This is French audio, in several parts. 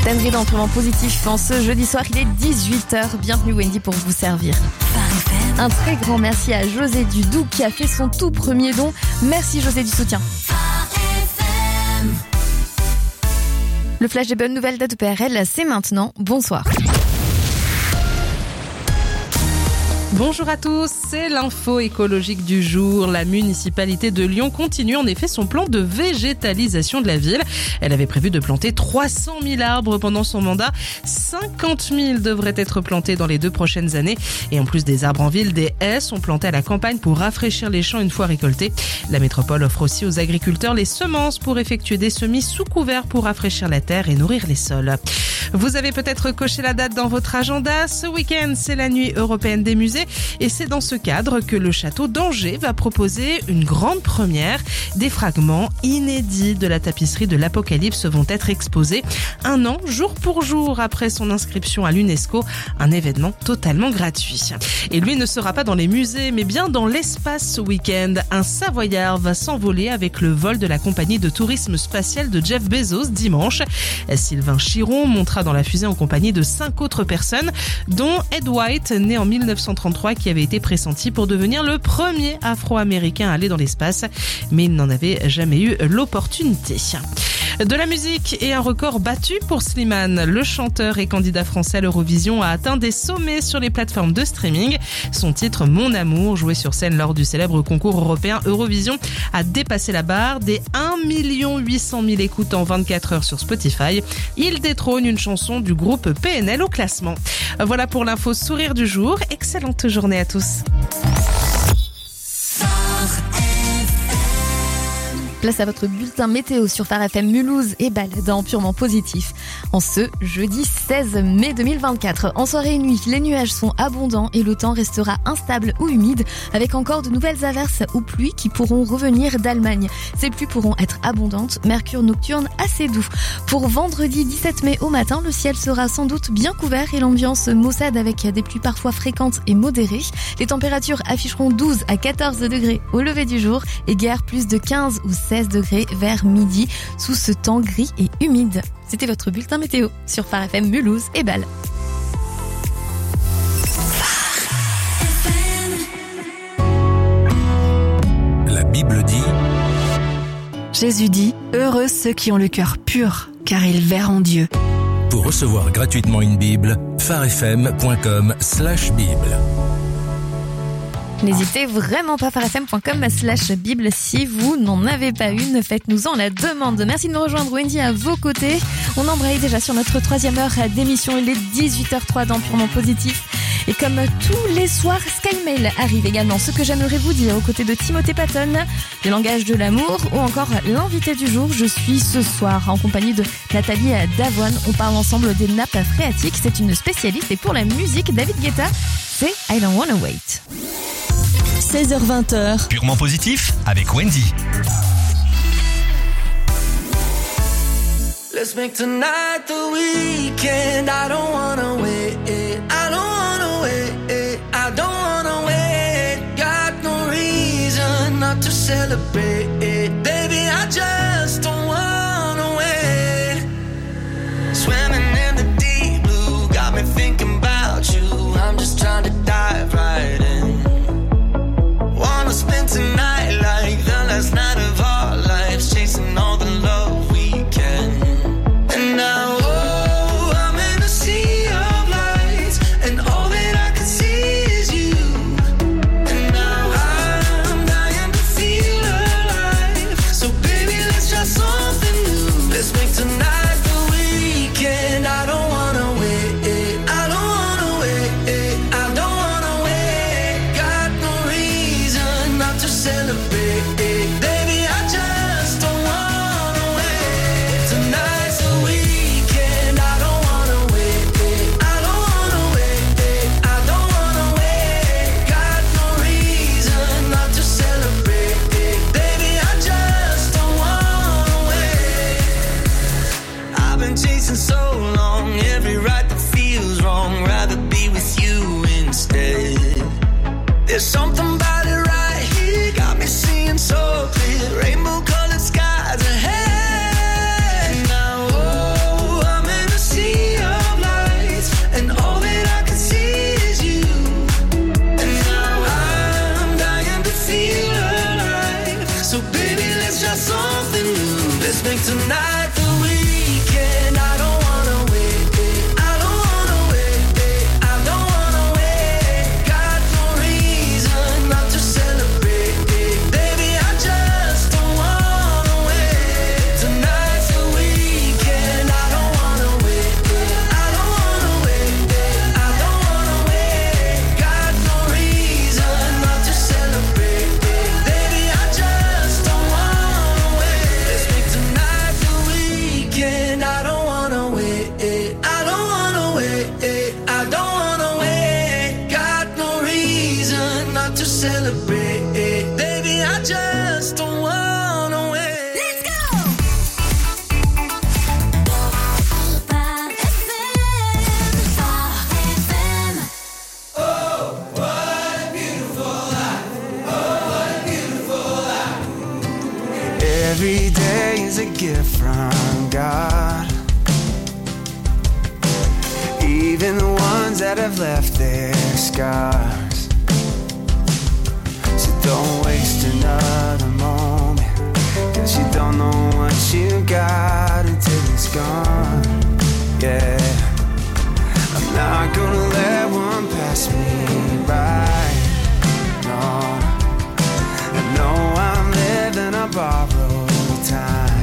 Sandrine dans Purement Positif en ce jeudi soir, il est 18h. Bienvenue Wendy pour vous servir. Un très grand merci à José Dudou qui a fait son tout premier don. Merci José du soutien. Le flash des bonnes nouvelles d'ADPRL, c'est maintenant. Bonsoir. Bonjour à tous, c'est l'info écologique du jour. La municipalité de Lyon continue en effet son plan de végétalisation de la ville. Elle avait prévu de planter 300 000 arbres pendant son mandat. 50 000 devraient être plantés dans les 2 prochaines années. Et en plus des arbres en ville, des haies sont plantées à la campagne pour rafraîchir les champs une fois récoltés. La métropole offre aussi aux agriculteurs les semences pour effectuer des semis sous couvert pour rafraîchir la terre et nourrir les sols. Vous avez peut-être coché la date dans votre agenda. Ce week-end, c'est la nuit européenne des musées. Et c'est dans ce cadre que le château d'Angers va proposer une grande première. Des fragments inédits de la tapisserie de l'Apocalypse vont être exposés 1 an, jour pour jour, après son inscription à l'UNESCO. Un événement totalement gratuit. Et lui ne sera pas dans les musées, mais bien dans l'espace ce week-end. Un Savoyard va s'envoler avec le vol de la compagnie de tourisme spatial de Jeff Bezos dimanche. Sylvain Chiron montera dans la fusée en compagnie de 5 autres personnes, dont Ed White, né en 1933, qui avait été pressenti pour devenir le premier Afro-Américain à aller dans l'espace, mais il n'en avait jamais eu l'opportunité. De la musique et un record battu pour Slimane. Le chanteur et candidat français à l'Eurovision a atteint des sommets sur les plateformes de streaming. Son titre Mon Amour, joué sur scène lors du célèbre concours européen Eurovision, a dépassé la barre des 1 800 000 écoutes en 24 heures sur Spotify. Il détrône une chanson du groupe PNL au classement. Voilà pour l'info sourire du jour. Excellente journée à tous. Place à votre bulletin météo sur Phare FM Mulhouse et Bâle dans Purement Positif. En ce jeudi 16 mai 2024, en soirée et nuit, les nuages sont abondants et le temps restera instable ou humide avec encore de nouvelles averses ou pluies qui pourront revenir d'Allemagne. Ces pluies pourront être abondantes, mercure nocturne assez doux. Pour vendredi 17 mai au matin, le ciel sera sans doute bien couvert et l'ambiance maussade avec des pluies parfois fréquentes et modérées. Les températures afficheront 12 à 14 degrés au lever du jour et guère plus de 15 ou 16 degrés vers midi sous ce temps gris et humide. C'était votre bulletin météo sur Phare FM Mulhouse et Bâle. La Bible dit: Jésus dit, heureux ceux qui ont le cœur pur, car ils verront Dieu. Pour recevoir gratuitement une Bible, pharefm.com/Bible. N'hésitez vraiment pas, pharefm.com/Bible si vous n'en avez pas une. Faites-nous-en la demande. Merci de me rejoindre, Wendy, à vos côtés. On embraye déjà sur notre 3e heure d'émission. Il est 18h03 dans Purement Positif. Et comme tous les soirs, SkyMail arrive également. Ce que j'aimerais vous dire aux côtés de Timothée Patton, le langage de l'amour ou encore l'invité du jour. Je suis ce soir en compagnie de Nathalie Davoine. On parle ensemble des nappes phréatiques. C'est une spécialiste. Et pour la musique, David Guetta, c'est I Don't Wanna Wait. 16h-20h. Purement Positif avec Wendy. Let's make tonight the weekend. I don't wanna wait. I don't wanna wait. I don't wanna wait. Got no reason not to celebrate. Baby, I just don't wanna wait. Swimming in the deep blue got me thinking about you. I'm just trying to dive right in. Wanna spend tonight like the last night of our lives, chasing all the love we can. And now, oh, I'm in a sea of lights, and all that I can see is you. And now I'm dying to feel alive. So baby, let's try something new. Let's make tonight the weekend. I don't wanna wait. I don't wanna wait. I don't wanna wait. Got no reason not to celebrate. Baby, I just don't wanna wait. Tonight's the weekend. I don't wanna wait. I don't wanna wait. I don't wanna wait. Got no reason not to celebrate. Baby, I just don't wanna wait. I've been chasing so long, every right that feels wrong. Rather be with you instead. There's something about it right here, got me seeing so clear. Rainbow colored skies ahead. Now, oh, I'm in a sea make tonight the weekend. I don't wanna wait. I don't wanna wait. I don't wanna wait. Got no reason not to celebrate. Baby, I just don't wanna wait. Tonight's the weekend. I don't wanna wait. I don't wanna wait. I don't wanna wait. Got no reason not to celebrate. Baby, I just don't wanna wait. Let's make tonight the weekend. I don't wanna wait. I don't wanna wait. I don't wanna wait. Got no reason not to celebrate. Baby, I just don't wanna wait. Let's go. Every day is a gift from God. Even the ones that have left their scars. So don't waste another moment, 'cause you don't know what you got until it's gone. Yeah, I'm not gonna let one pass me by. No, I know I'm living on borrowed time.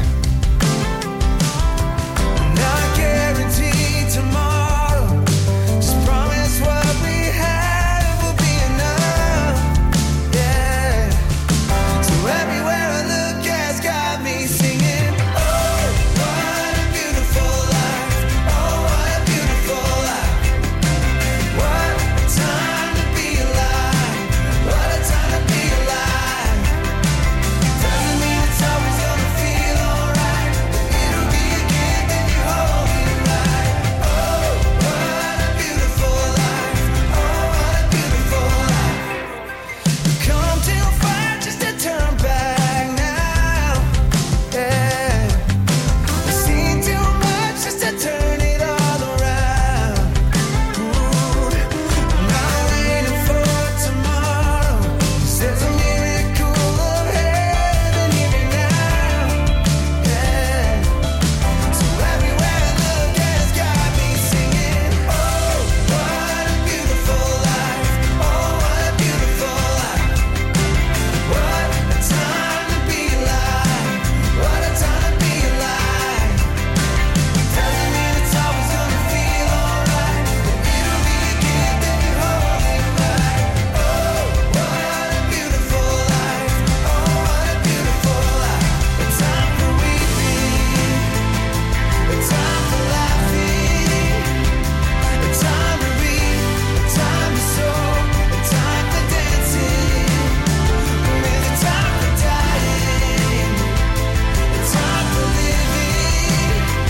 Not guaranteed tomorrow. Just promise what we have will be enough. Yeah. So everywhere I look has got me singing. Oh, what a beautiful life. Oh, what a beautiful life. What a time to be alive. What a time to be alive. Doesn't mean it's always gonna feel alright, but it'll be a gift if you hold it right. Oh, what a beautiful life. Oh, what a beautiful life. Come too far just to turn back now. Yeah, I've seen too much just to turn it all around. Ooh, I'm not waiting for tomorrow, 'cause there's a miracle of heaven here now. Yeah, so everywhere I look has got me singing. Oh, what a beautiful life. Oh, what a beautiful life. What a time to be alive. What a time to be alive. Doesn't mean it's always gonna feel alright, but it'll be a gift if you hold it right. Oh, what a beautiful life. Oh, what a beautiful life. A time for weeping, a time for laughing, a time to read, a time to sow, a time for dancing. There's a time for dying, a time for living.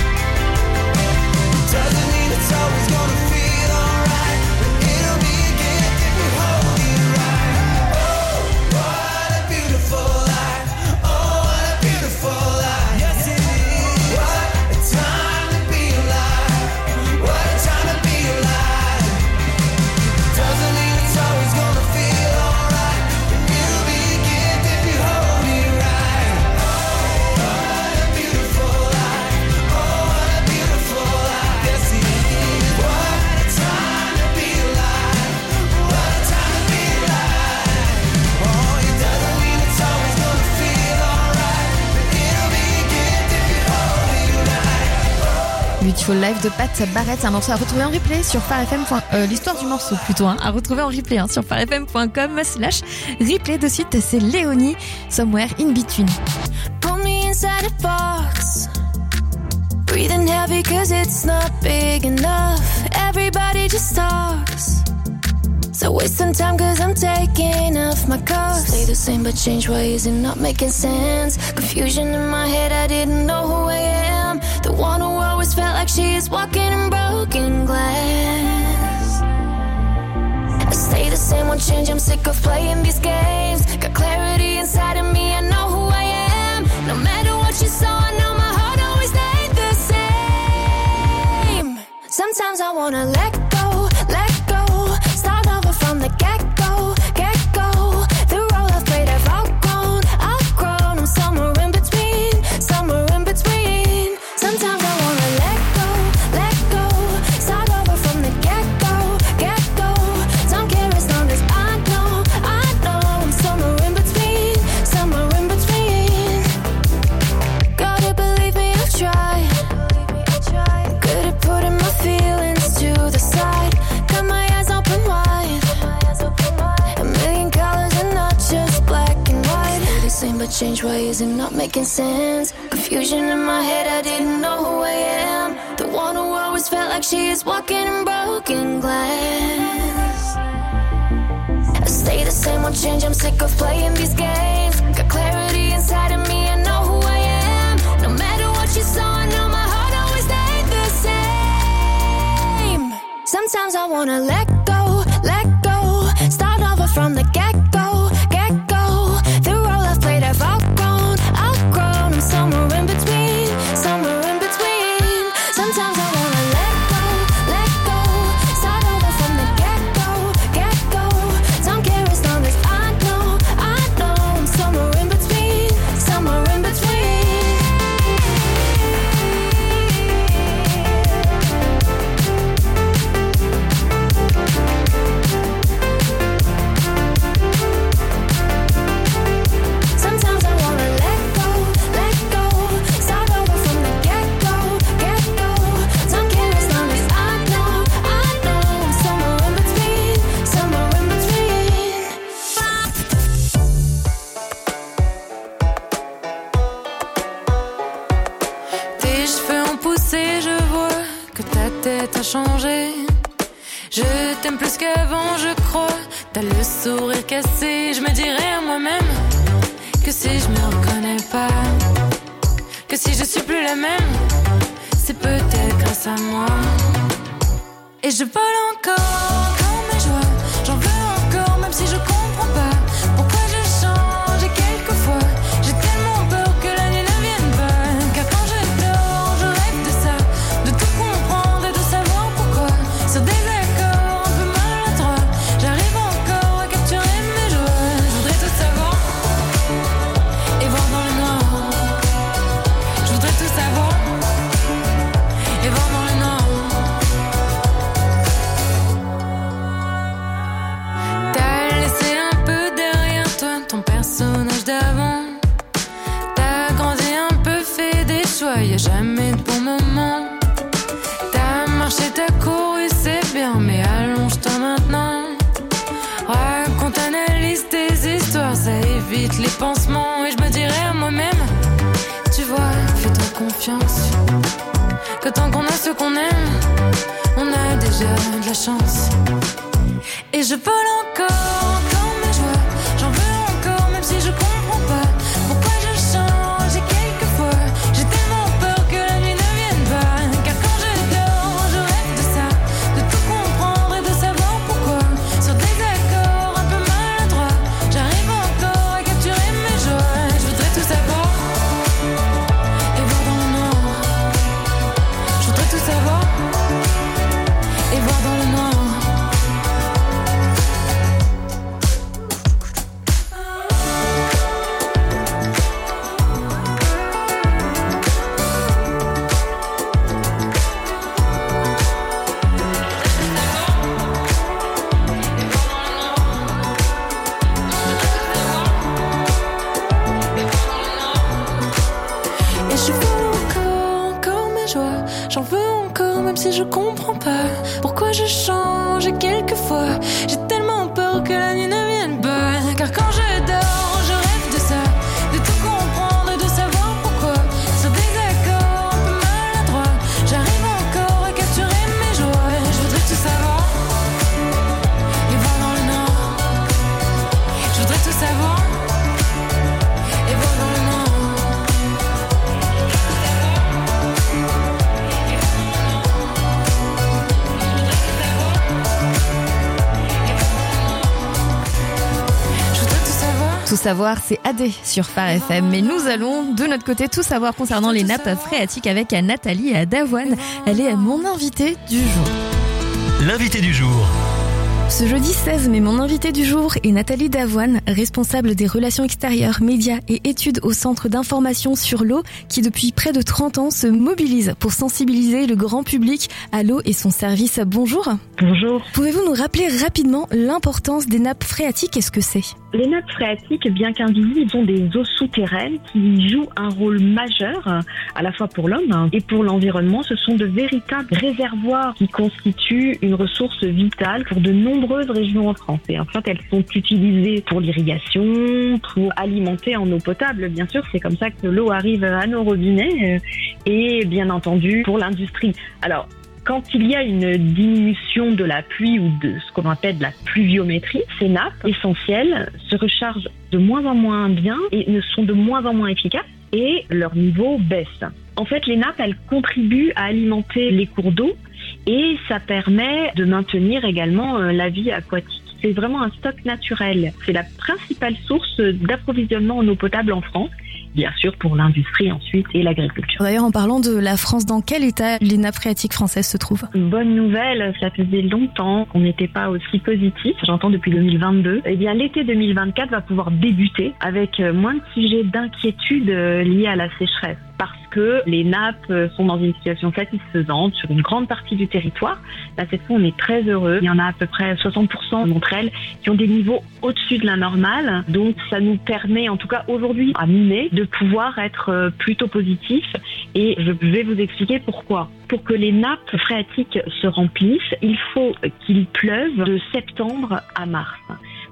Doesn't mean it's always gonna feel alright, but it'll be a gift if you hold it right. Oh, what a beautiful life. Oh, what a beautiful life. Yes, it is. What a time to be alive. What a time to be alive. Doesn't mean it's always gonna feel alright, but it'll be a gift if you hold it right. Oh, what a beautiful life. Oh, what a beautiful life. Yes, it is. What a time to be alive. What a time to be alive. Oh, it doesn't mean it's always gonna feel alright, but it'll be a gift if you hold it right. Beautiful Life de Pat Barrett, un morceau à retrouver en replay sur farfm. L'histoire du morceau plutôt, à retrouver en replay sur farfm.com/replay. De suite, c'est Léonie, Somewhere in Between. Put me inside a box, breathing heavy 'cause it's not big enough. Everybody just talks, so wasting time 'cause I'm taking off my cuffs. Stay the same but change ways and not making sense. Confusion in my head, I didn't know who I am. The one who always felt like she is walking in broken glass. I stay the same, won't change, I'm sick of playing these games. Got clarity inside of me, I know who I am. No matter what you saw, I know my heart always stayed the same. Sometimes I wanna let go, start over from the get-go, get-go. The role I've played, I've outgrown, I'm somewhere in between, and not making sense. Confusion in my head, I didn't know who I am. The one who always felt like she is walking in broken glass. I stay the same, won't change, I'm sick of playing these games. Got clarity inside of me, I know who I am. No matter what you saw, I know my heart always stayed the same. Sometimes I wanna let go, start over from the get-go, get-go. The role I've played I've outgrown, I'm somewhere in between, Sometimes I wanna let go, start over from the get-go, get-go. Don't care as long as I know, I'm somewhere in between, Sometimes I wanna let go, start over from the get-go, get-go. Don't care as long as I know, I'm somewhere in between, Tes cheveux ont poussé, je vois que ta tête a changé. Je t'aime plus qu'avant, je crois. T'as le sourire cassé, je me dirais à moi-même que si je me reconnais pas, que si je suis plus la même, c'est peut-être grâce à moi. Et je vole encore quand mes joies, j'en veux encore même si je comprends pas pourquoi je change. Et quelquefois j'ai tellement peur que la nuit ne vienne pas, car quand je dors je rêve de ça, de tout comprendre et de savoir pourquoi. Sur des accords un peu maladroits, j'arrive encore à capturer mes joies. Je voudrais tout savoir et voir dans le noir. Je voudrais tout savoir et voir dans le noir. T'as laissé un peu derrière toi ton personnage d'avant. T'as grandi un peu, fait des choix, y'a jamais de bon moment. T'as marché, t'as couru, c'est bien, mais allonge-toi maintenant. Raconte, analyse tes histoires, ça évite les pansements. Et je me dirais à moi-même, tu vois, fais-toi confiance, que tant qu'on a ce qu'on aime, on a déjà de la chance. Et je vole encore quand mes joies, j'en veux encore même si je comprends pas pourquoi je change. Et quelquefois j'ai tellement peur que la nuit ne vienne pas, car quand je dors je rêve de ça, de tout comprendre et de savoir pourquoi. Sur des accords un peu maladroits, j'arrive encore à capturer mes joies. Je voudrais tout savoir et voir dans le noir. Je voudrais tout savoir et voir dans le noir. Et je veux encore mes joies, j'en veux encore même si je comprends pas pourquoi je change. Et quelquefois j'ai tellement peur que la nuit ne vienne pas, car quand je dors je rêve de ça, de tout comprendre et de savoir pourquoi. Sur des accords un peu maladroits, j'arrive encore à capturer mes joies. Je voudrais tout savoir et voir dans le noir. Je voudrais tout savoir et voir dans le noir. Je voudrais tout savoir. Tout savoir, c'est AD sur Phare FM. Mais nous allons de notre côté tout savoir concernant les nappes phréatiques avec Nathalie Davoine. Elle est mon invitée du jour. L'invité du jour. Ce jeudi 16 mai, mon invité du jour est Nathalie Davoine, responsable des relations extérieures, médias et études au Centre d'information sur l'eau, qui depuis près de 30 ans se mobilise pour sensibiliser le grand public à l'eau et son service. Bonjour. Bonjour. Pouvez-vous nous rappeler rapidement l'importance des nappes phréatiques? Qu'est-ce que c'est? Les nappes phréatiques, bien qu'invisibles, sont des eaux souterraines qui jouent un rôle majeur à la fois pour l'homme et pour l'environnement. Ce sont de véritables réservoirs qui constituent une ressource vitale pour de nombreux nombreuses régions en France. Et en fait, elles sont utilisées pour l'irrigation, pour alimenter en eau potable. Bien sûr, c'est comme ça que l'eau arrive à nos robinets et bien entendu pour l'industrie. Alors, quand il y a une diminution de la pluie ou de ce qu'on appelle de la pluviométrie, ces nappes essentielles se rechargent de moins en moins bien et ne sont de moins en moins efficaces et leur niveau baisse. En fait, les nappes, elles contribuent à alimenter les cours d'eau et ça permet de maintenir également la vie aquatique. C'est vraiment un stock naturel. C'est la principale source d'approvisionnement en eau potable en France. Bien sûr pour l'industrie ensuite et l'agriculture. D'ailleurs, en parlant de la France, dans quel état les nappes phréatiques françaises se trouvent ? Une bonne nouvelle, ça faisait longtemps qu'on n'était pas aussi positif, j'entends depuis 2022. Eh bien, l'été 2024 va pouvoir débuter avec moins de sujets d'inquiétude liés à la sécheresse. Parce que les nappes sont dans une situation satisfaisante sur une grande partie du territoire. Là, cette fois, on est très heureux. Il y en a à peu près 60% d'entre elles qui ont des niveaux au-dessus de la normale. Donc, ça nous permet, en tout cas aujourd'hui, à mi-mai, de pouvoir être plutôt positif. Et je vais vous expliquer pourquoi. Pour que les nappes phréatiques se remplissent, il faut qu'il pleuve de septembre à mars. Pourquoi ?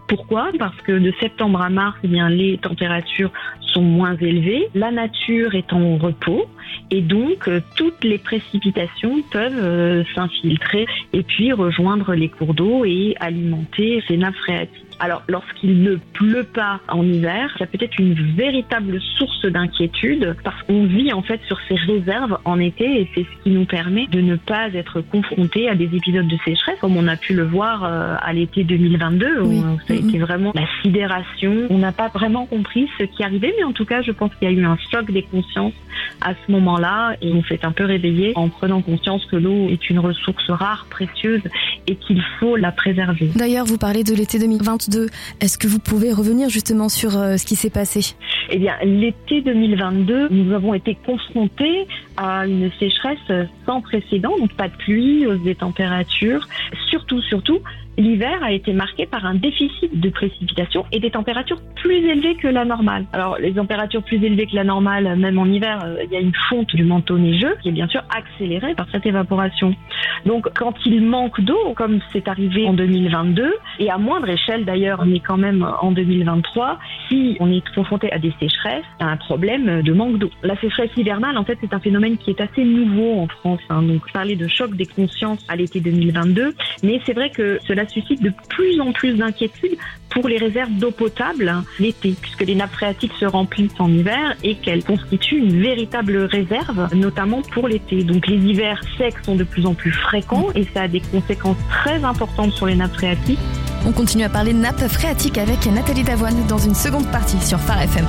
Parce que de septembre à mars, eh bien, les températures sont moins élevées, la nature est en repos et donc toutes les précipitations peuvent s'infiltrer et puis rejoindre les cours d'eau et alimenter ces nappes phréatiques. Alors, lorsqu'il ne pleut pas en hiver, ça peut être une véritable source d'inquiétude parce qu'on vit en fait sur ces réserves en été et c'est ce qui nous permet de ne pas être confrontés à des épisodes de sécheresse comme on a pu le voir à l'été 2022 où ça a été vraiment la sidération. On n'a pas vraiment compris ce qui arrivait, mais en tout cas, je pense qu'il y a eu un choc des consciences à ce moment-là et on s'est un peu réveillé en prenant conscience que l'eau est une ressource rare, précieuse et qu'il faut la préserver. D'ailleurs, vous parlez de l'été 2022. Est-ce que vous pouvez revenir justement sur ce qui s'est passé ? Eh bien, l'été 2022, nous avons été confrontés à une sécheresse sans précédent, donc pas de pluie, hausse des températures. Surtout, l'hiver a été marqué par un déficit de précipitations et des températures plus élevées que la normale. Alors, les températures plus élevées que la normale, même en hiver, il y a une fonte du manteau neigeux qui est bien sûr accélérée par cette évaporation. Donc, quand il manque d'eau, comme c'est arrivé en 2022, et à moindre échelle d'ailleurs, on est quand même en 2023, si on est confronté à des sécheresses, il y a un problème de manque d'eau. La sécheresse hivernale, en fait, c'est un phénomène qui est assez nouveau en France. Donc, je parlais de choc des consciences à l'été 2022, mais c'est vrai que cela suscite de plus en plus d'inquiétudes pour les réserves d'eau potable l'été, puisque les nappes phréatiques se remplissent en hiver et qu'elles constituent une véritable réserve, notamment pour l'été. Donc les hivers secs sont de plus en plus fréquents et ça a des conséquences très importantes sur les nappes phréatiques. On continue à parler de nappes phréatiques avec Nathalie Davoine dans une seconde partie sur Phare FM.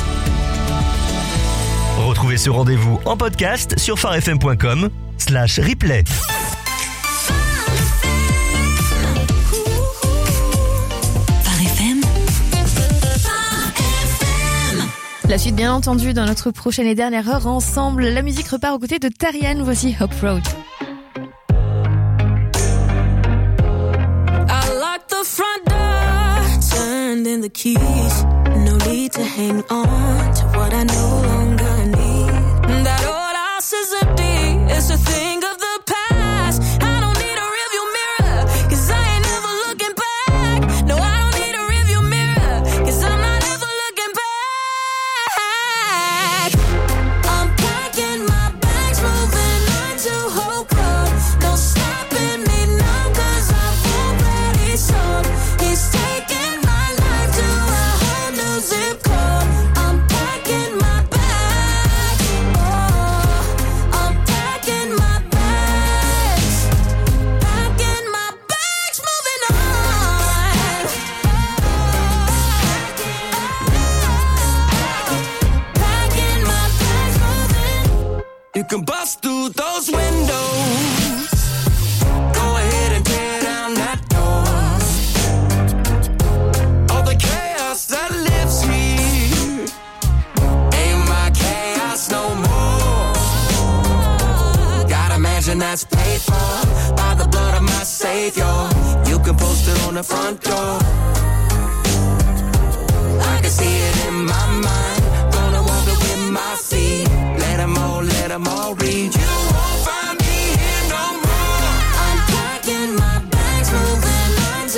Retrouvez ce rendez-vous en podcast sur pharefm.com/replay. La suite, bien entendu, dans notre prochaine et dernière heure ensemble. La musique repart aux côtés de Tarian. Voici Hope Road. I locked the front door, turned in the keys. No need to hang on to what I no longer need. That old house is empty, it's a thing of the past. I don't need a rearview mirror, 'cause I ain't never looking back. No, I don't need a rearview mirror, 'cause I'm not ever looking back. I'm packing my bags, moving on to Hope Road. No stopping me now, 'cause I've already sold. He's taking my life to a whole new zip code. I'm packing my bags, oh, I'm packing my bags, moving on. Packing my bags, moving. You can bust through those windows. Go ahead and tear down that door. All the chaos that lives here ain't my chaos no more. Got a mansion that's paid for by the blood of my Savior. You can post it on the front door. I can see it in my mind. Gonna walk it with my feet. Let them all read. You won't find me here no more. I'm packing my bags, moving on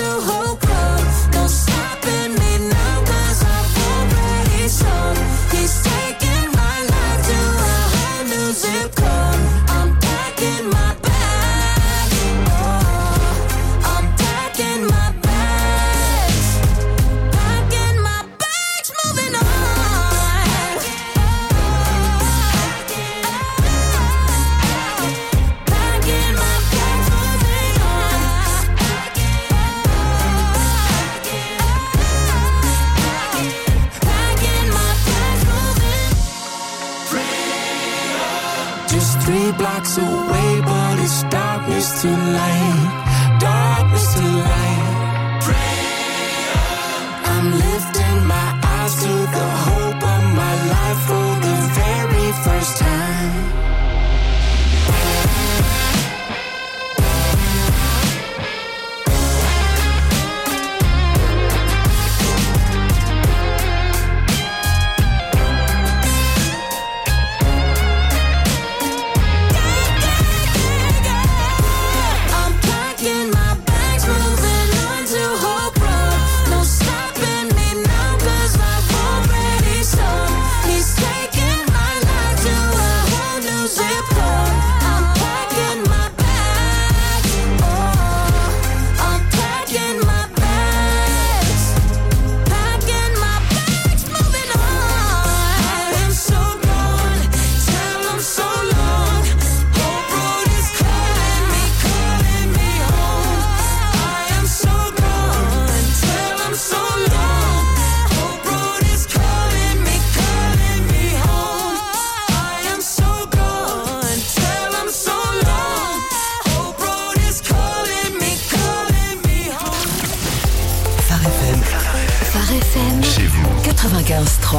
just 3 blocks away, but it's darkness to light, darkness to light. Pray on. I'm lifting my eyes to the hope of my life for the very first time. Chez vous. 95.3.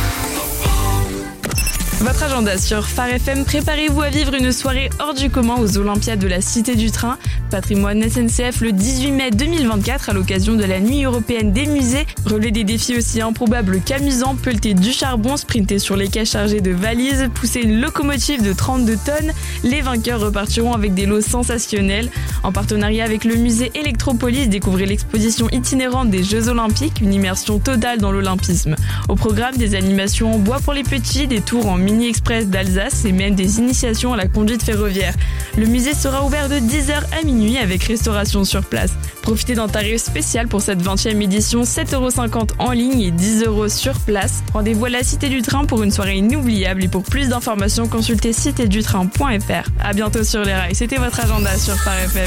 Votre agenda sur Phare FM, préparez-vous à vivre une soirée hors du commun aux Olympiades de la Cité du Train, patrimoine SNCF le 18 mai 2024 à l'occasion de la Nuit européenne des musées. Relais des défis aussi improbables qu'amusants, pelleter du charbon, sprinter sur les quais chargés de valises, pousser une locomotive de 32 tonnes. Les vainqueurs repartiront avec des lots sensationnels. En partenariat avec le musée Electropolis, découvrez l'exposition itinérante des Jeux Olympiques, une immersion totale dans l'olympisme. Au programme, des animations en bois pour les petits, des tours en mini-express d'Alsace et même des initiations à la conduite ferroviaire. Le musée sera ouvert de 10h à minuit avec restauration sur place. Profitez d'un tarif spécial pour cette 20e édition, 7,50€ en ligne et 10€ sur place. Rendez-vous à la Cité du Train pour une soirée inoubliable et pour plus d'informations, consultez citédutrain.fr. À bientôt sur les rails. C'était votre agenda sur Phare FM.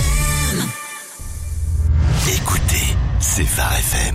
Écoutez, c'est Phare FM.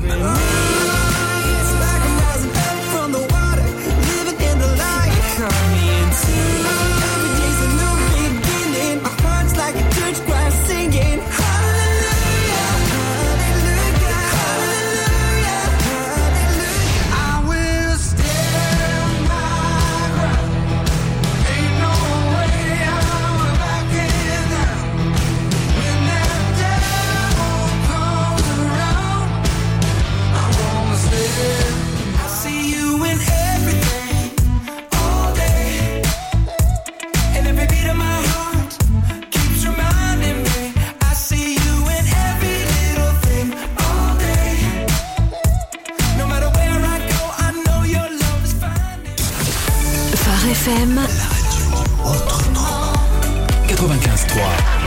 FM. La radio autrement. 95.3.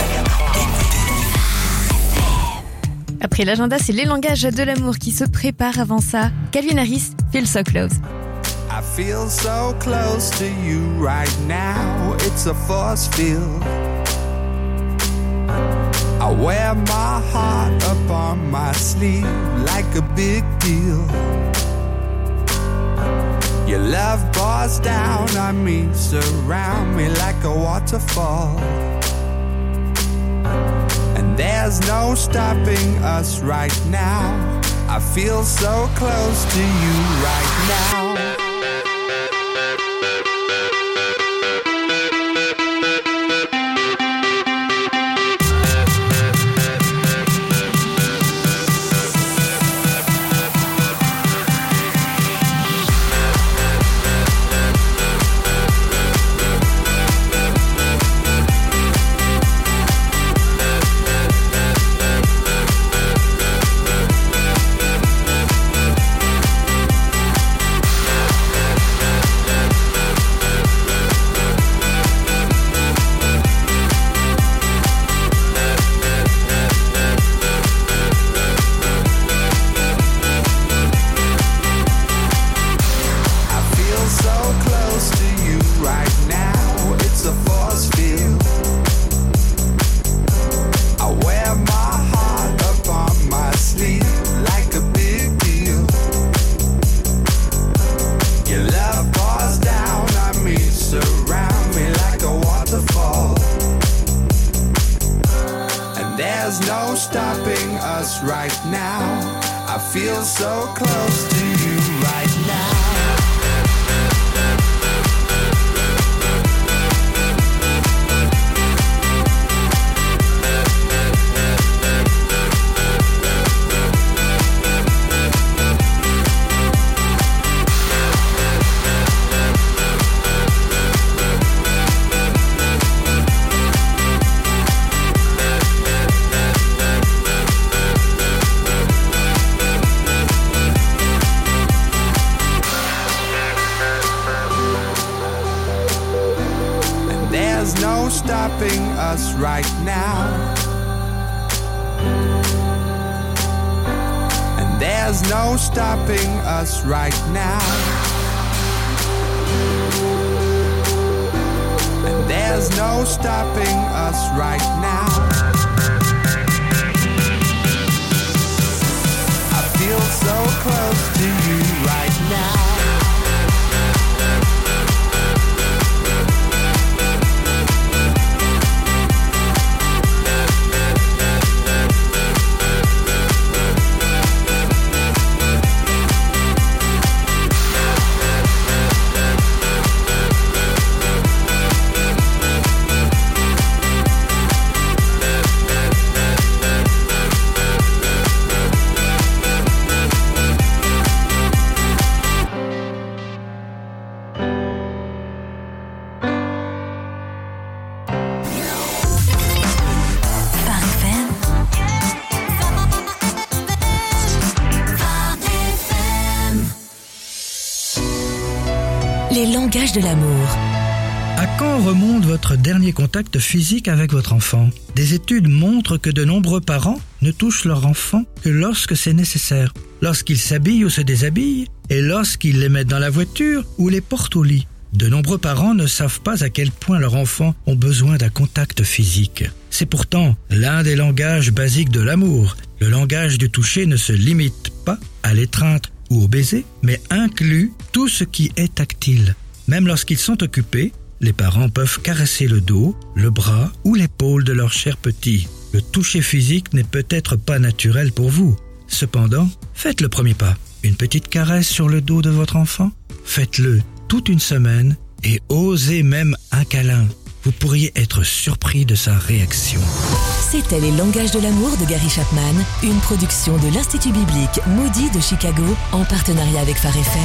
Après l'agenda, c'est les langages de l'amour qui se préparent avant ça. Calvin Harris, Feel So Close. I feel so close to you right now. It's a force field. I wear my heart up on my sleeve like a big deal. Your love pours down on me, surround me like a waterfall. And there's no stopping us right now. I feel so close to you right now. there's no stopping us right now. I feel so close to you right now. Stopping us right now. And there's no stopping us right now. And there's no stopping us right now. I feel so close to you right now. Les langages de l'amour. À quand remonte votre dernier contact physique avec votre enfant ? Des études montrent que de nombreux parents ne touchent leur enfant que lorsque c'est nécessaire, lorsqu'ils s'habillent ou se déshabillent, et lorsqu'ils les mettent dans la voiture ou les portent au lit. De nombreux parents ne savent pas à quel point leurs enfants ont besoin d'un contact physique. C'est pourtant l'un des langages basiques de l'amour. Le langage du toucher ne se limite pas à l'étreinte ou au baiser, mais inclut tout ce qui est tactile. Même lorsqu'ils sont occupés, les parents peuvent caresser le dos, le bras ou l'épaule de leur cher petit. Le toucher physique n'est peut-être pas naturel pour vous. Cependant, faites le premier pas. Une petite caresse sur le dos de votre enfant. Faites-le toute une semaine et osez même un câlin. Vous pourriez être surpris de sa réaction. C'était Les langages de l'amour de Gary Chapman, une production de l'Institut biblique Moody de Chicago en partenariat avec Phare FM.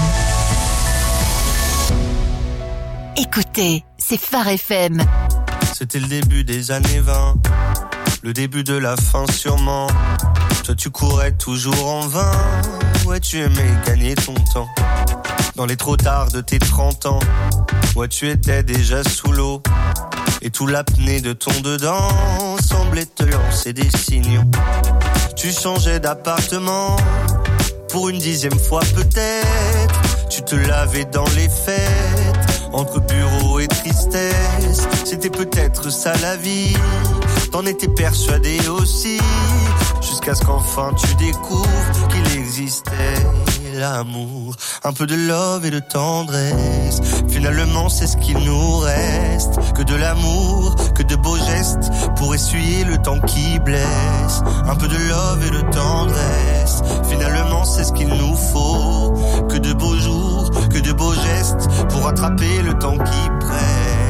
Écoutez, c'est Phare FM. C'était le début des années 20, le début de la fin sûrement. Toi tu courais toujours en vain, ouais tu aimais gagner ton temps. Dans les trop tard de tes 30 ans, ouais tu étais déjà sous l'eau. Et tout l'apnée de ton dedans semblait te lancer des signaux. Tu changeais d'appartement, pour une 10e fois peut-être. Tu te lavais dans les fêtes, entre bureau et tristesse. C'était peut-être ça la vie, t'en étais persuadé aussi. Jusqu'à ce qu'enfin tu découvres qu'il existait l'amour. Un peu de love et de tendresse, finalement c'est ce qu'il nous reste. Que de l'amour, que de beaux gestes, pour essuyer le temps qui blesse. Un peu de love et de tendresse, finalement c'est ce qu'il nous faut. Que de beaux jours, que de beaux gestes, pour attraper le temps qui presse.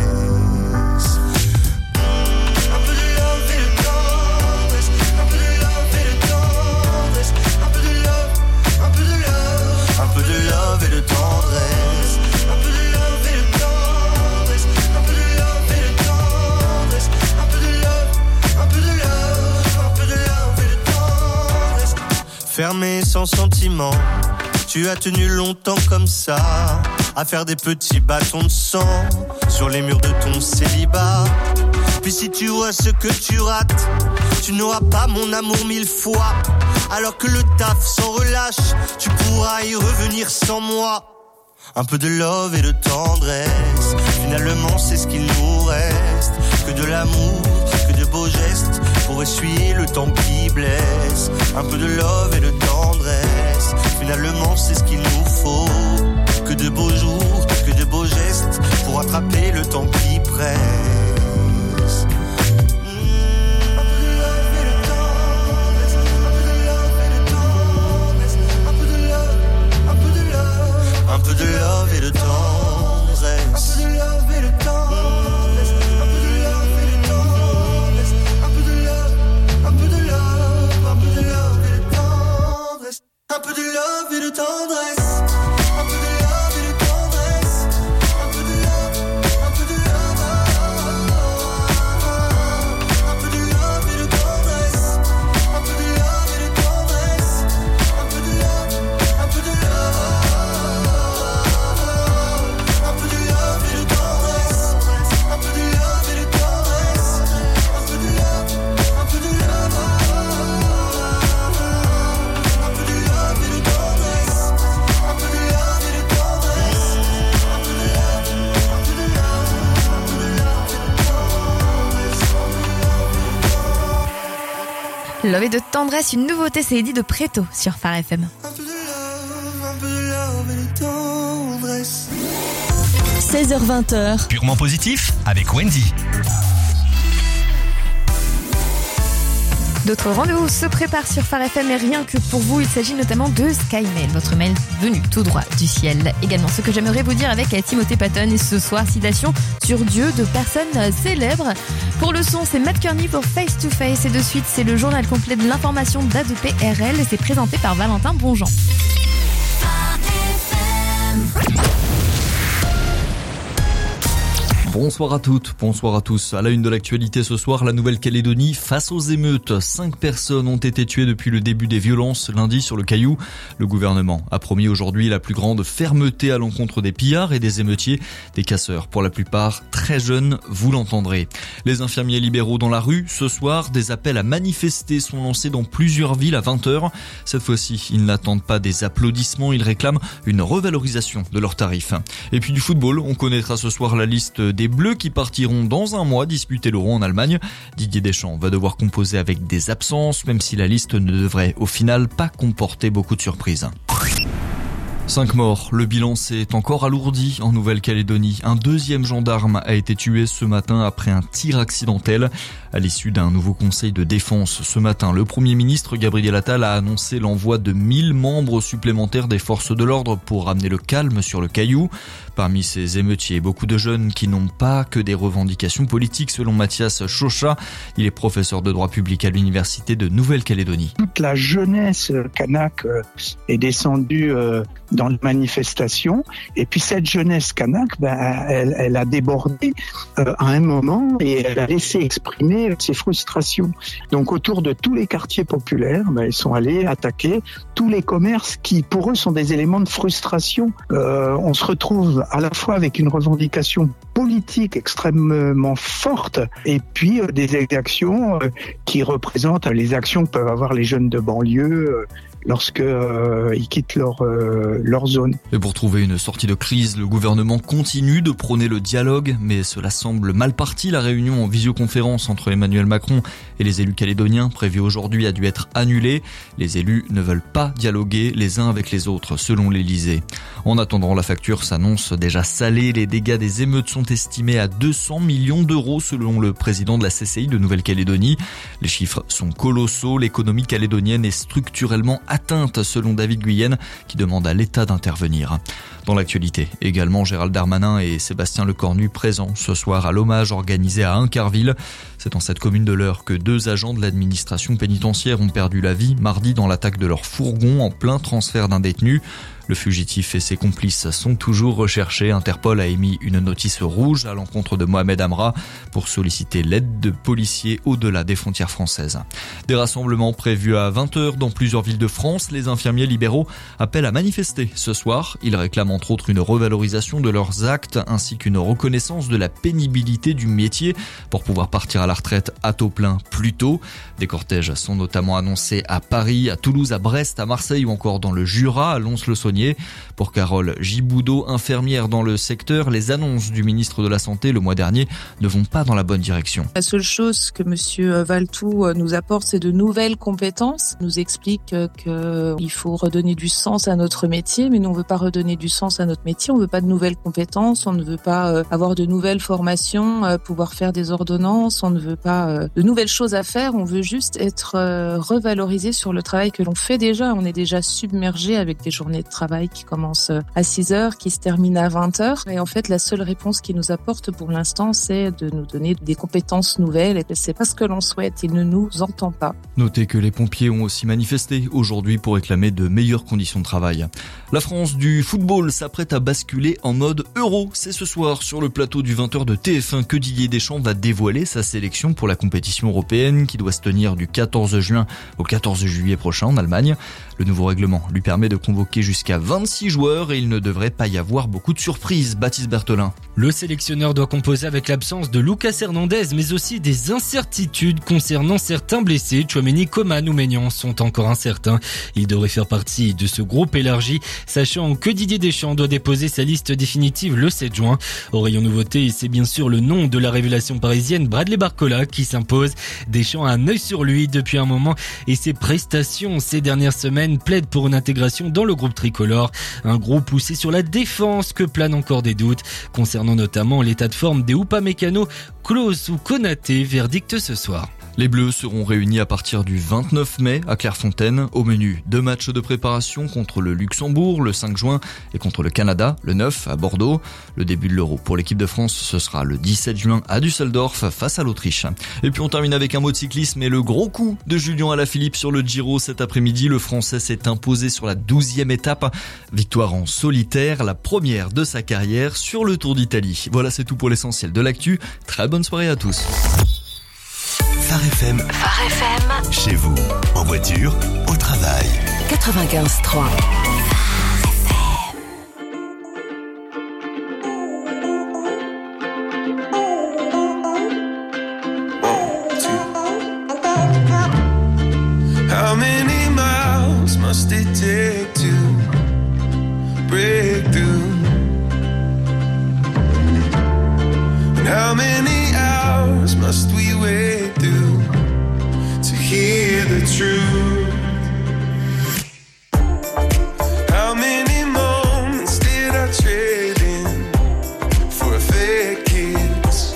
Fermé sans sentiment, tu as tenu longtemps comme ça, à faire des petits bâtons de sang sur les murs de ton célibat. Puis si tu vois ce que tu rates, tu n'auras pas mon amour 1000 fois. Alors que le taf s'en relâche, tu pourras y revenir sans moi. Un peu de love et de tendresse, finalement c'est ce qu'il nous reste. Que de l'amour, que de beaux gestes, pour essuyer le temps qui blesse. Un peu de love et de tendresse, finalement c'est ce qu'il nous faut. Que de beaux jours, que de beaux gestes, pour attraper le temps qui presse. Un peu de love et de Love et de tendresse, une nouveauté, c'est Eddie de Preto sur Phare FM. 16h-20h. Purement positif avec Wendy. D'autres rendez-vous se préparent sur Phare FM et rien que pour vous, il s'agit notamment de Skymail, votre mail venu tout droit du ciel. Également ce que j'aimerais vous dire avec Timothée Patton et ce soir, citation sur Dieu de personnes célèbres. Pour le son, c'est Matt Kearney pour Face to Face et de suite, c'est le journal complet de l'information d'ADPRL et c'est présenté par Valentin Bonjean. Bonsoir à toutes, bonsoir à tous. À la une de l'actualité ce soir, la Nouvelle-Calédonie face aux émeutes. 5 personnes ont été tuées depuis le début des violences lundi sur le Caillou. Le gouvernement a promis aujourd'hui la plus grande fermeté à l'encontre des pillards et des émeutiers, des casseurs pour la plupart très jeunes, vous l'entendrez. Les infirmiers libéraux dans la rue, ce soir, des appels à manifester sont lancés dans plusieurs villes à 20h. Cette fois-ci, ils n'attendent pas des applaudissements, ils réclament une revalorisation de leurs tarifs. Et puis du football, on connaîtra ce soir la liste des Bleus qui partiront dans un mois disputer l'Euro en Allemagne. Didier Deschamps va devoir composer avec des absences, même si la liste ne devrait au final pas comporter beaucoup de surprises. 5 morts. Le bilan s'est encore alourdi en Nouvelle-Calédonie. Un deuxième gendarme a été tué ce matin après un tir accidentel. À l'issue d'un nouveau conseil de défense ce matin, le Premier ministre Gabriel Attal a annoncé l'envoi de 1000 membres supplémentaires des forces de l'ordre pour ramener le calme sur le Caillou. Parmi ces émeutiers, beaucoup de jeunes qui n'ont pas que des revendications politiques selon Mathias Chauchat. Il est professeur de droit public à l'Université de Nouvelle-Calédonie. Toute la jeunesse kanak est descendue dans les manifestations et puis cette jeunesse kanak, elle a débordé à un moment et elle a laissé exprimer ses frustrations. Donc autour de tous les quartiers populaires, ils sont allés attaquer tous les commerces qui pour eux sont des éléments de frustration. On se retrouve à la fois avec une revendication politique extrêmement forte et puis des exactions qui représentent les actions que peuvent avoir les jeunes de banlieue lorsque ils quittent leur zone. Et pour trouver une sortie de crise, le gouvernement continue de prôner le dialogue, mais cela semble mal parti. La réunion en visioconférence entre Emmanuel Macron et les élus calédoniens prévue aujourd'hui a dû être annulée. Les élus ne veulent pas dialoguer les uns avec les autres, selon l'Elysée. En attendant, la facture s'annonce déjà salée. Les dégâts des émeutes sont estimés à 200 millions d'euros selon le président de la CCI de Nouvelle-Calédonie. Les chiffres sont colossaux. L'économie calédonienne est structurellement atteinte selon David Guyenne qui demande à l'État d'intervenir. Dans l'actualité, également Gérald Darmanin et Sébastien Lecornu présents ce soir à l'hommage organisé à Incarville. C'est dans cette commune de l'Eure que 2 agents de l'administration pénitentiaire ont perdu la vie mardi dans l'attaque de leur fourgon en plein transfert d'un détenu. Le fugitif et ses complices sont toujours recherchés. Interpol a émis une notice rouge à l'encontre de Mohamed Amra pour solliciter l'aide de policiers au-delà des frontières françaises. Des rassemblements prévus à 20h dans plusieurs villes de France. Les infirmiers libéraux appellent à manifester ce soir. Ils réclament entre autres une revalorisation de leurs actes ainsi qu'une reconnaissance de la pénibilité du métier pour pouvoir partir à la retraite à taux plein plus tôt. Des cortèges sont notamment annoncés à Paris, à Toulouse, à Brest, à Marseille ou encore dans le Jura, à Lons-le-Saunier. Pour Carole Giboudot, infirmière dans le secteur, les annonces du ministre de la Santé le mois dernier ne vont pas dans la bonne direction. La seule chose que monsieur Valtou nous apporte, c'est de nouvelles compétences. Il nous explique qu'il faut redonner du sens à notre métier, mais nous on veut pas redonner du sens à notre métier, on veut pas de nouvelles compétences, on ne veut pas avoir de nouvelles formations, pouvoir faire des ordonnances, on ne veut pas de nouvelles choses à faire, on veut juste être revalorisé sur le travail que l'on fait déjà. On est déjà submergé avec des journées de travail qui commencent à 6h, qui se terminent à 20h. Et en fait, la seule réponse qu'il nous apporte pour l'instant, c'est de nous donner des compétences nouvelles. Et c'est pas ce que l'on souhaite. Il ne nous entend pas. Notez que les pompiers ont aussi manifesté aujourd'hui pour réclamer de meilleures conditions de travail. La France du football s'apprête à basculer en mode Euro. C'est ce soir sur le plateau du 20h de TF1 que Didier Deschamps va dévoiler sa sélection pour la compétition européenne qui doit se tenir du 14 juin au 14 juillet prochain en Allemagne. Le nouveau règlement lui permet de convoquer jusqu'à 26 joueurs et il ne devrait pas y avoir beaucoup de surprises. Baptiste Berthelin. Le sélectionneur doit composer avec l'absence de Lucas Hernandez, mais aussi des incertitudes concernant certains blessés. Tchouaméni, Coman ou Maignan sont encore incertains. Il devrait faire partie de ce groupe élargi, sachant que Didier Deschamps Deschamps doit déposer sa liste définitive le 7 juin. Au rayon nouveauté, c'est bien sûr le nom de la révélation parisienne Bradley Barcola qui s'impose. Deschamps a un œil sur lui depuis un moment et ses prestations ces dernières semaines plaident pour une intégration dans le groupe tricolore. Un groupe où c'est sur la défense que planent encore des doutes, concernant notamment l'état de forme des Upamecano, Klose ou Konaté, verdict ce soir. Les Bleus seront réunis à partir du 29 mai à Clairefontaine. Au menu, 2 matchs de préparation contre le Luxembourg le 5 juin et contre le Canada le 9 à Bordeaux. Le début de l'Euro pour l'équipe de France, ce sera le 17 juin à Düsseldorf face à l'Autriche. Et puis on termine avec un mot de cyclisme et le gros coup de Julien Alaphilippe sur le Giro cet après-midi. Le Français s'est imposé sur la 12e étape. Victoire en solitaire, la première de sa carrière sur le Tour d'Italie. Voilà, c'est tout pour l'essentiel de l'actu. Très bonne soirée à tous. Phare FM. Chez vous, en voiture, au travail. 95.3. How many miles must it take to break through? And how many hours must we wait through to hear the truth? How many moments did I trade in for a fake kiss?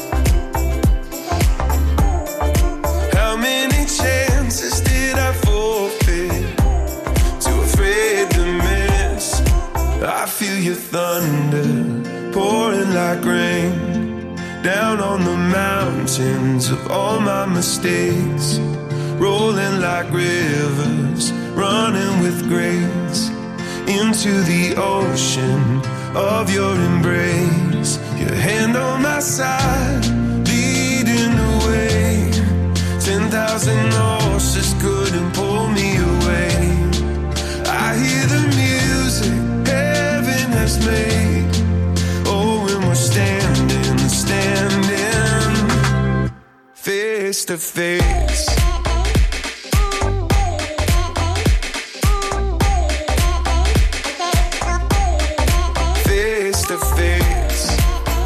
How many chances did I forfeit, too afraid to miss? I feel your thunder pouring like rain down on the mountains of all my mistakes, rolling like rivers, running with grace into the ocean of your embrace. Your hand on my side, leading the way. 10,000 horses couldn't pull me away. I hear the music heaven has made. Oh, when we're standing face to face. Face to face.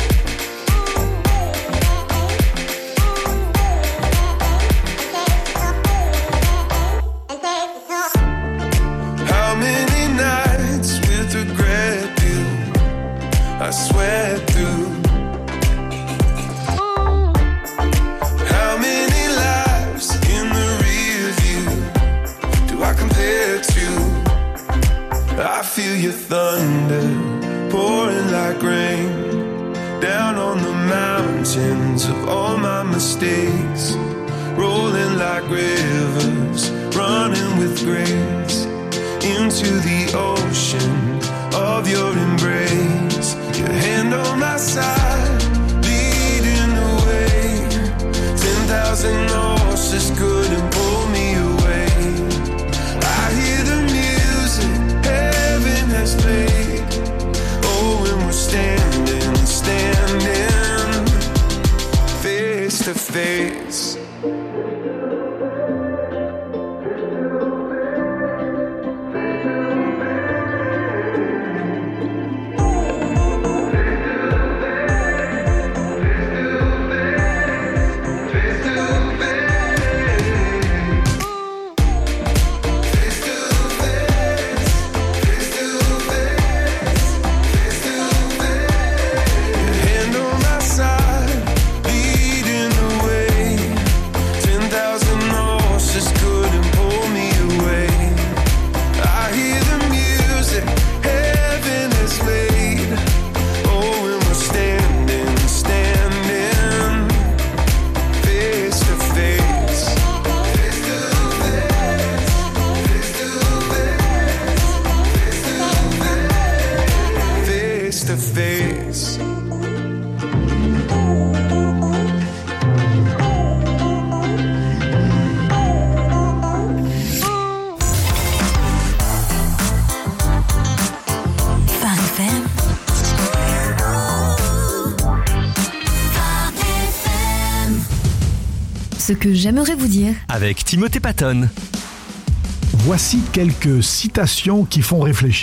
How many nights with regret do I sweat through? How many lives in the rear view do I compare to? I feel your thunder pouring like rain down on the mountains of all my mistakes, rolling like rivers, running with grace into the ocean of your embrace. Your hand on my side, leading the way. 10,000 horses couldn't pull me away. I hear the music heaven has made. Oh, when we're standing face to face. Ce que j'aimerais vous dire avec Timothée Patton. Voici quelques citations qui font réfléchir.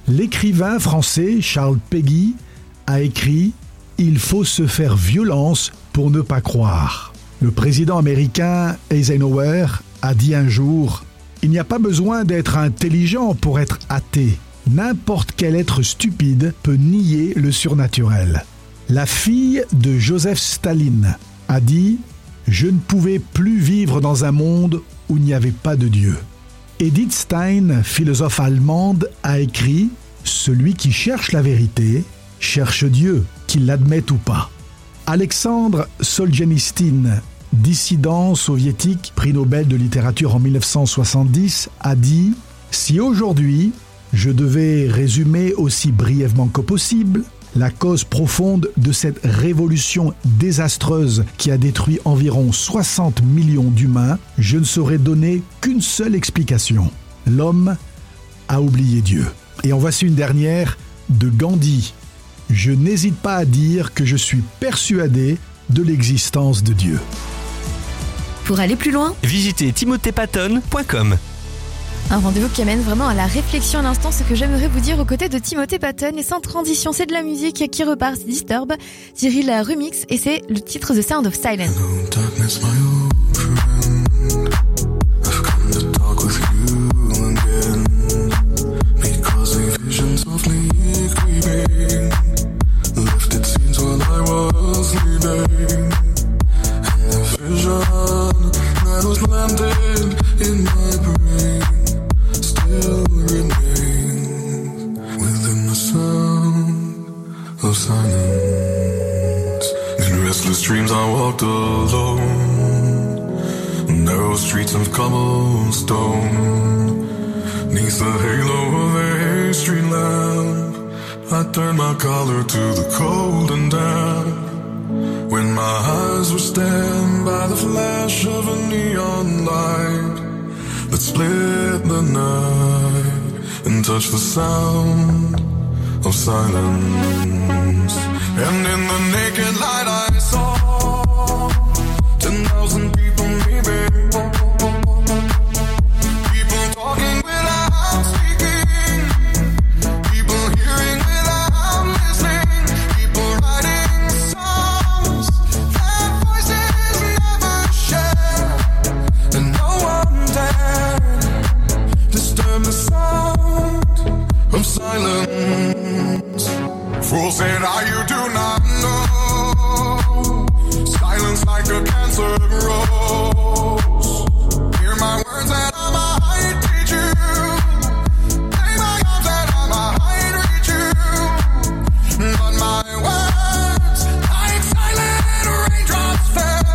L'écrivain français Charles Péguy a écrit « Il faut se faire violence pour ne pas croire ». Le président américain Eisenhower a dit un jour « Il n'y a pas besoin d'être intelligent pour être athée. N'importe quel être stupide peut nier le surnaturel. » La fille de Joseph Staline a dit « Je ne pouvais plus vivre dans un monde où il n'y avait pas de Dieu. » Edith Stein, philosophe allemande, a écrit « Celui qui cherche la vérité cherche Dieu, qu'il l'admette ou pas. » Alexandre Solzhenitsyn, dissident soviétique, prix Nobel de littérature en 1970, a dit « Si aujourd'hui, je devais résumer aussi brièvement que possible la cause profonde de cette révolution désastreuse qui a détruit environ 60 millions d'humains, je ne saurais donner qu'une seule explication. L'homme a oublié Dieu. » Et en voici une dernière de Gandhi. « Je n'hésite pas à dire que je suis persuadé de l'existence de Dieu. » Pour aller plus loin, visitez timothépatton.com. Un rendez-vous qui amène vraiment à la réflexion à l'instant, ce que j'aimerais vous dire aux côtés de Timothée Patton. Et sans transition, c'est de la musique qui repart, c'est Disturb, Cyril la remix, et c'est le titre The Sound of Silence. Dreams I walked alone, narrow streets of cobblestone, neath the halo of a street lamp, I turned my collar to the cold and damp, when my eyes were stabbed by the flash of a neon light, that split the night, and touched the sound of silence. And in the naked light I saw 10,000 people maybe, people talking without speaking, people hearing without listening, people writing songs that voices never share, and no one dared disturb the sound of silence. Fools said, you do not know. Silence like a cancer grows. Hear my words that I might teach you. Lay my arms that I might reach you. But my words, like silent raindrops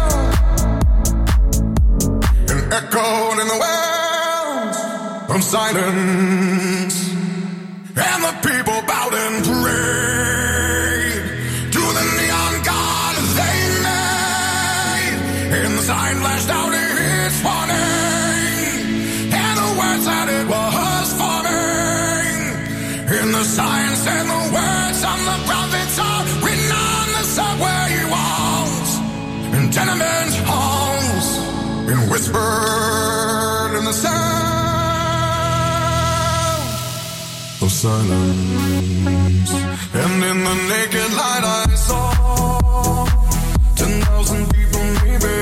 fell and echoed in the wells of silence. And the people bowed and prayed to the neon god they made. And the sign flashed out its warning, and the words that it was forming. And the sign said the words of the prophets are written on the subway walls and tenement halls, and whispered in the sound of silence. And in the naked light I saw 10,000 people maybe,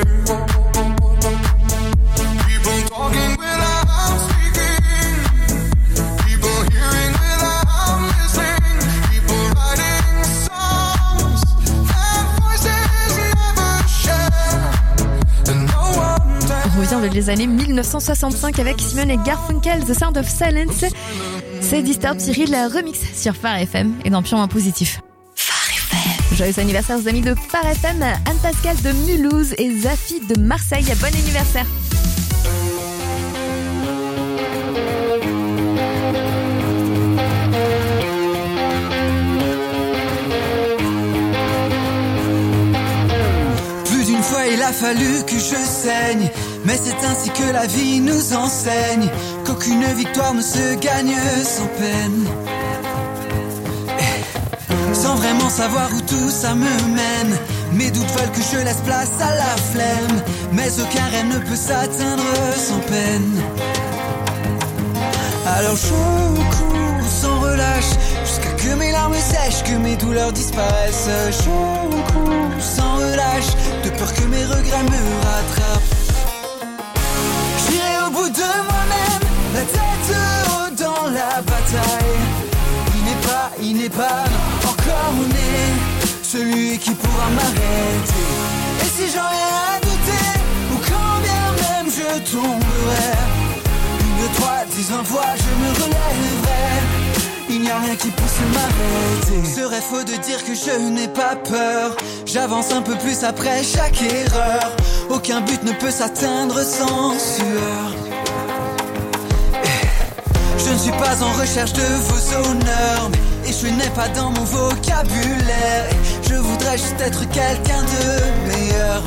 people talking without speaking, people hearing without listening, people writing songs that voices never share, and no one dares. On revient les années 1965 avec Simon et Garfunkel, The Sound of Silence. C'est Disturb, Cyril, la remix sur Phare FM et dans Purement Positif. Phare FM. Joyeux anniversaire aux amis de Phare FM, Anne-Pascale de Mulhouse et Zafi de Marseille. Bon anniversaire. Plus d'une fois il a fallu que je saigne, mais c'est ainsi que la vie nous enseigne qu'aucune victoire ne se gagne sans peine. Sans vraiment savoir où tout ça me mène, mes doutes veulent que je laisse place à la flemme, mais aucun rêve ne peut s'atteindre sans peine. Alors je cours sans relâche relâche, jusqu'à que mes larmes sèchent, que mes douleurs disparaissent. Je cours sans relâche, de peur que mes regrets me rattrapent. J'irai au bout de moi-même, la tête haute dans la bataille. Il n'est pas encore né, celui qui pourra m'arrêter. Et si j'en viens à douter, ou quand bien même je tomberai, 1, 2, 3, 10, 20 fois je me relèverai. Il n'y a rien qui puisse m'arrêter. Serait faux de dire que je n'ai pas peur. J'avance un peu plus après chaque erreur. Aucun but ne peut s'atteindre sans sueur. Je ne suis pas en recherche de vos honneurs, mais échouer n'est pas dans mon vocabulaire. Je voudrais juste être quelqu'un de meilleur.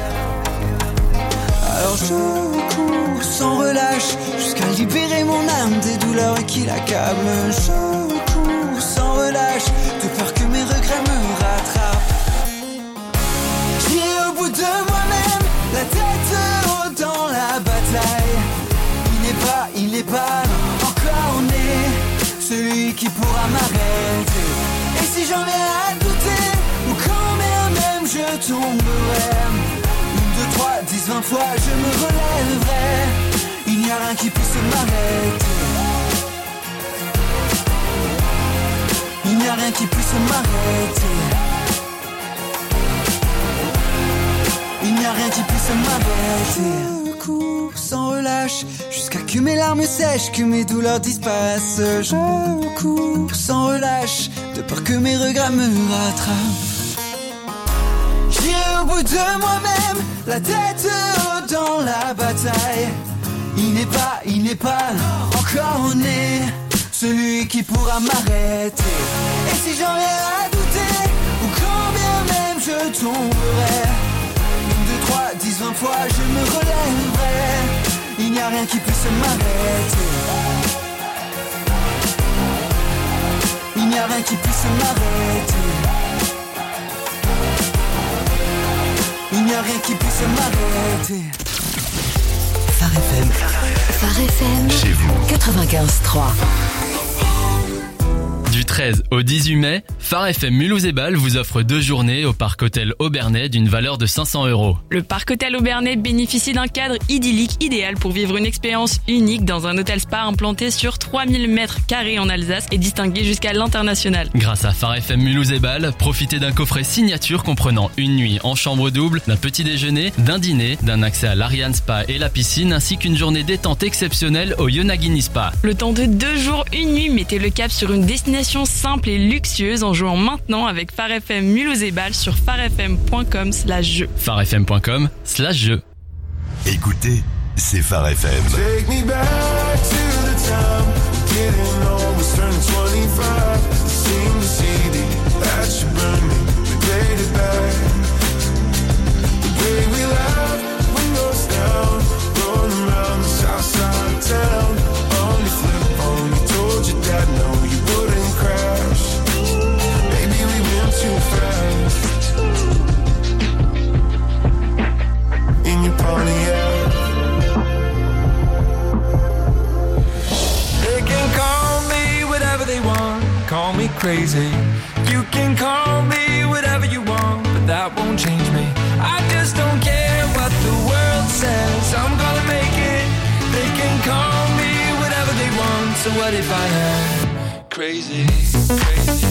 Alors je cours sans relâche, jusqu'à libérer mon âme des douleurs qui l'accablent. Je cours sans relâche, de peur que mes regrets me rattrapent. J'irai au bout de moi-même, la tête haute dans la bataille. Il n'est pas encore né, celui qui pourra m'arrêter. Et si j'en viens à douter, ou quand bien même je tomberai, 1, 2, 3, 10, 20 fois je me relèverai. Il n'y a rien qui puisse m'arrêter. Il n'y a rien qui puisse m'arrêter. Il n'y a rien qui puisse m'arrêter. Je cours sans relâche, jusqu'à que mes larmes sèchent, que mes douleurs disparaissent. Je cours sans relâche, de peur que mes regrets me rattrapent. J'irai au bout de moi-même, la tête haute dans la bataille. Il n'est pas encore né, celui qui pourra m'arrêter. Et si j'en viens à douter, ou quand bien même je tomberai, 1, 2, 3, 10, 20 fois je me relèverai. Il n'y a rien qui puisse m'arrêter. Il n'y a rien qui puisse m'arrêter. Il n'y a rien qui puisse m'arrêter. Phare FM. Phare FM. Chez vous. 95.3. Du 13 au 18 mai, Phare FM Mulhouse et Bâle vous offre 2 journées au Parc Hôtel Aubernais d'une valeur de 500 €. Le Parc Hôtel Aubernais bénéficie d'un cadre idyllique idéal pour vivre une expérience unique dans un hôtel spa implanté sur 3000 m² en Alsace et distingué jusqu'à l'international. Grâce à Phare FM Mulhouse et Bâle, profitez d'un coffret signature comprenant une nuit en chambre double, d'un petit déjeuner, d'un dîner, d'un accès à l'Ariane Spa et la piscine, ainsi qu'une journée détente exceptionnelle au Yonaguni Spa. Le temps de 2 jours, 1 nuit, mettez le cap sur une destination simple et luxueuse en jouant maintenant avec Phare FM Mulhouse et Bâle sur pharefm.com/jeu. pharefm.com/jeu. Écoutez, c'est Phare FM. Take me back to the time getting home was turning 25. Seem to see that you burn me, we played it back. The way we laughed, windows down, rolling around the south side of town. On your flip phone, you told your dad no, you wouldn't crash. Maybe we went too fast. In your Pontiac. They can call me whatever they want, call me crazy. You can call me whatever you want, but that won't change me. I just don't care what the world says, I'm gonna make it. They can call me whatever they want, so what if I am crazy, crazy?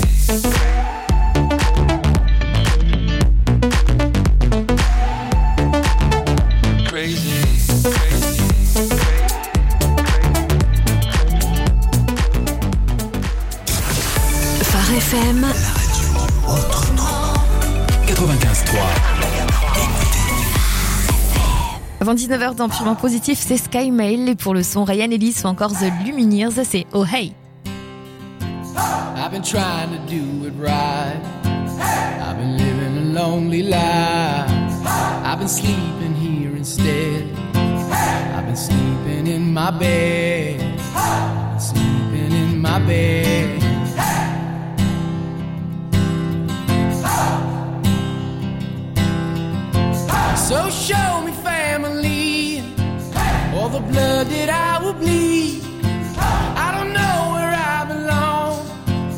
Crazy, crazy. Phare FM. La radio autrement. 95.3. Avant 19h dans Purement Positif, c'est Sky Mail. Et pour le son, Ryan Ellis ou encore The Lumineers, c'est Oh Hey. I've been trying to do it right. I've been living a lonely life. I've been sleeping here instead. I've been sleeping in my bed. Sleeping in my bed. So show me family, all the blood that I will bleed. I don't know where I belong,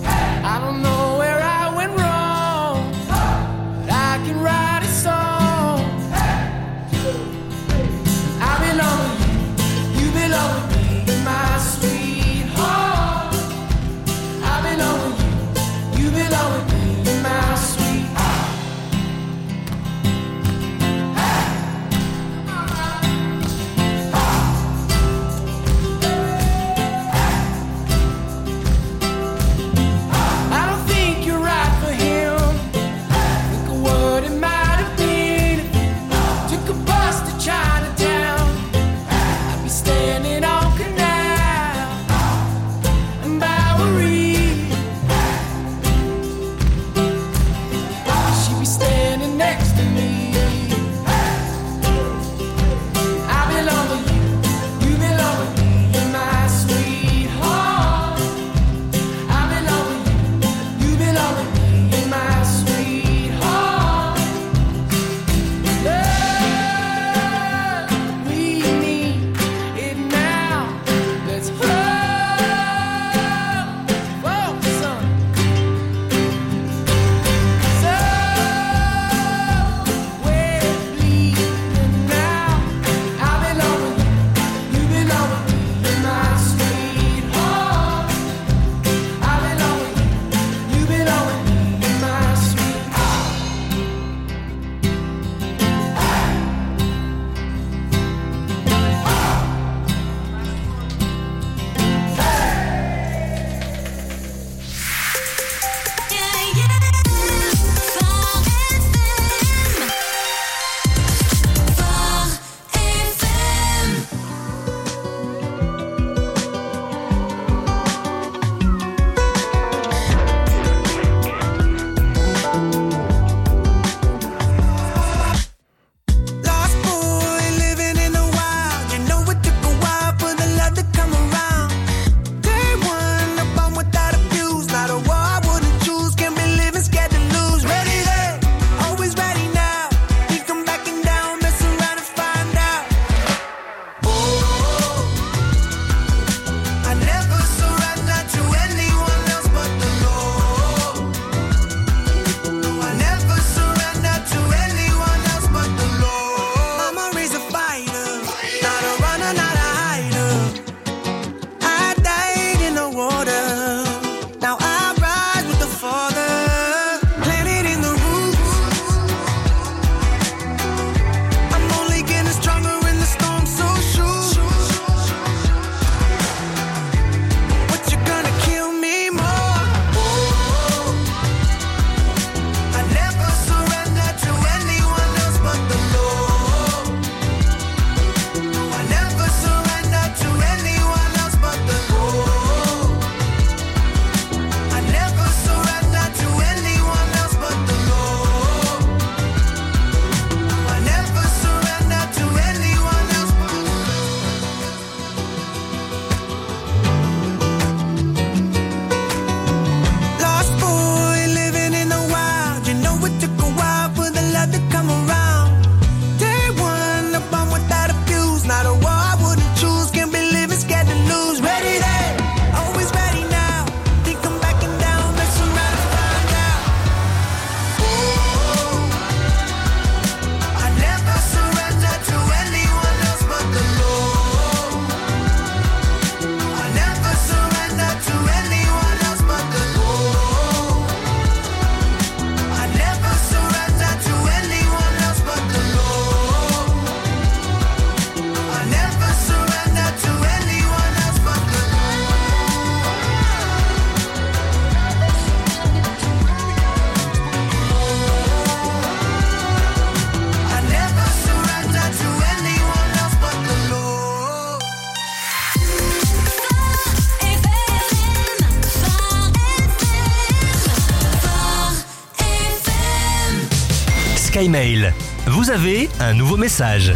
Skymail. Vous avez un nouveau message.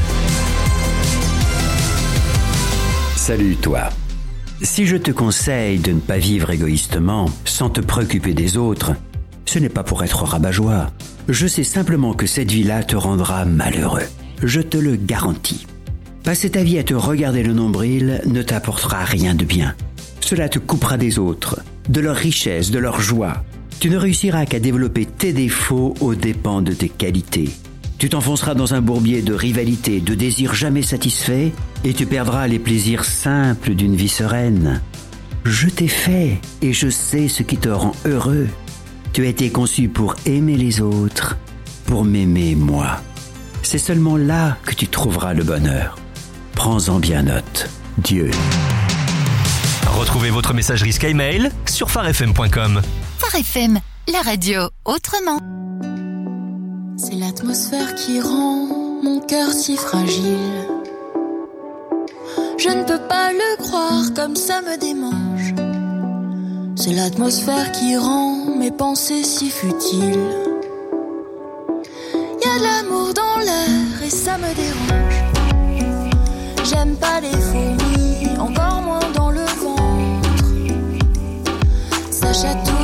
Salut toi. Si je te conseille de ne pas vivre égoïstement, sans te préoccuper des autres, ce n'est pas pour être rabat-joie. Je sais simplement que cette vie-là te rendra malheureux. Je te le garantis. Passer ta vie à te regarder le nombril ne t'apportera rien de bien. Cela te coupera des autres, de leur richesse, de leur joie. Tu ne réussiras qu'à développer tes défauts aux dépens de tes qualités. Tu t'enfonceras dans un bourbier de rivalité, de désirs jamais satisfaits, et tu perdras les plaisirs simples d'une vie sereine. Je t'ai fait, et je sais ce qui te rend heureux. Tu as été conçu pour aimer les autres, pour m'aimer moi. C'est seulement là que tu trouveras le bonheur. Prends-en bien note. Dieu. Retrouvez votre messagerie Skymail sur farfm.com. Phare FM, la radio autrement. C'est l'atmosphère qui rend mon cœur si fragile. Je ne peux pas le croire, comme ça me démange. C'est l'atmosphère qui rend mes pensées si futiles. Y a de l'amour dans l'air et ça me dérange. J'aime pas les fourmis, encore moins dans le ventre. Ça chatouille